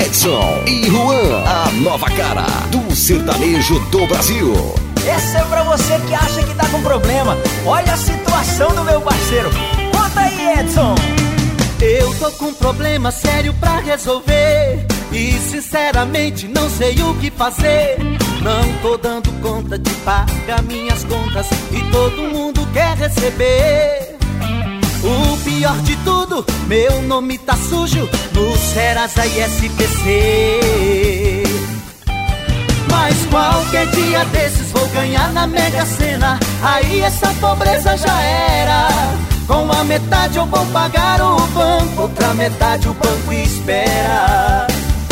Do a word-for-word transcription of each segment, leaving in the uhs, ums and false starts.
Edson e Juan, a nova cara do sertanejo do Brasil. Essa é pra você que acha que tá com problema. Olha a situação do meu parceiro. Conta aí, Edson. Eu tô com um problema sério pra resolver e sinceramente não sei o que fazer. Não tô dando conta de pagar minhas contas e todo mundo quer receber. O pior de tudo, meu nome tá sujo no Serasa e S P C. Mas qualquer dia desses vou ganhar na Mega Sena, aí essa pobreza já era. Com a metade eu vou pagar o banco, outra metade o banco espera.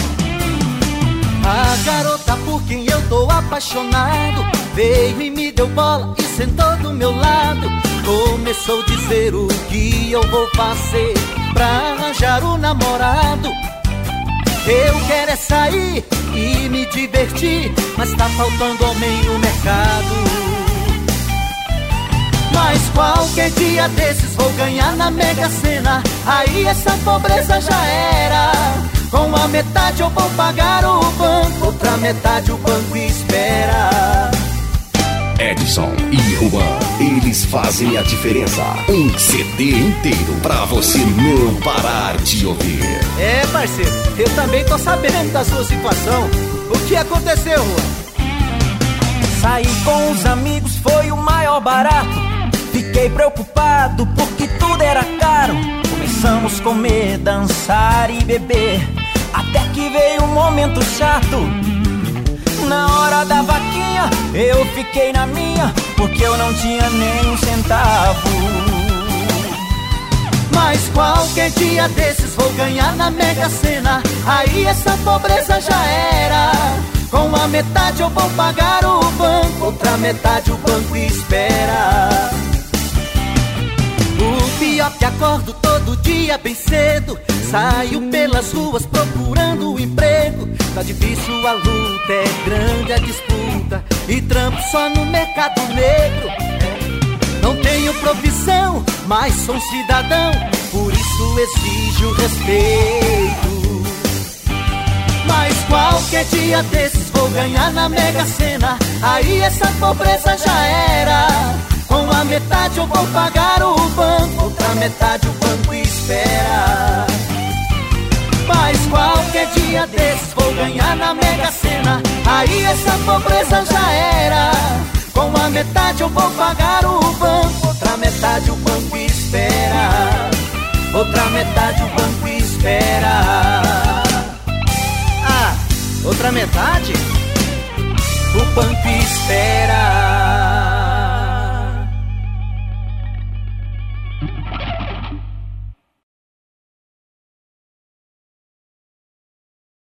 A garota por quem eu tô apaixonado veio e me deu bola e sentou do meu lado. Começou a dizer o que eu vou fazer pra arranjar o namorado. Eu quero é sair e me divertir, mas tá faltando homem no mercado. Mas qualquer dia desses vou ganhar na Mega Sena, aí essa pobreza já era. Com a metade eu vou pagar o banco, outra metade o banco espera. Edson e Juan, eles fazem a diferença. Um C D inteiro pra você não parar de ouvir. É, parceiro, eu também tô sabendo da sua situação. O que aconteceu, Juan? Sair com os amigos foi o maior barato. Fiquei preocupado porque tudo era caro. Começamos a comer, dançar e beber, até que veio um momento chato. Na hora da vaquinha eu fiquei na minha, porque eu não tinha nem um centavo. Mas qualquer dia desses vou ganhar na Mega Sena, aí essa pobreza já era. Com a metade eu vou pagar o banco, outra metade o banco espera. O pior que acordo todo dia bem cedo, saio pelas ruas procurando emprego. Tá difícil a luta, é grande a disputa, e trampo só no mercado negro. Não tenho profissão, mas sou um cidadão, por isso exijo respeito. Mas qualquer dia desses vou ganhar na Mega Sena, aí essa pobreza já era. Com a metade eu vou pagar o banco, outra metade o banco espera. Mas qualquer dia desses vou ganhar na Mega Sena, aí essa pobreza já era. Com a metade eu vou pagar o banco, outra metade o banco espera. Outra metade o banco espera. Ah, outra metade? O banco espera.